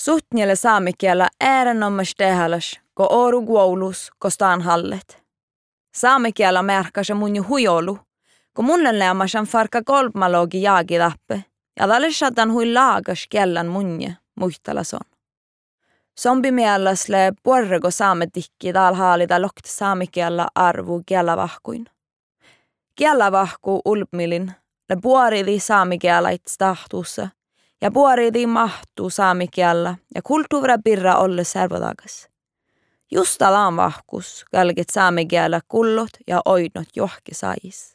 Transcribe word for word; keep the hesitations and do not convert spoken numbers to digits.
Suhtnielle saamikielä äärenommas tehalas, ko oru koulus, ko staan hallet. Saamikielä märkäsä mun ju huijolu, ko munnen lämmäsän farka kolmalogi jaagilappe, ja tälle shatan hui laagas kielän munje, muihtala on. Zombimielläsle puorrego saametikki tal haalita lokti saamikielä arvu kielavahkuin. Kielavahku ulpmilin, le puoridi saamikielait stahtuussa, ja puoridi mahtuu saamikielä ja kulttuura pirra olle servodagas. Just alaan vahkus, kälkit saamikielä kullot ja oidnot johki sais.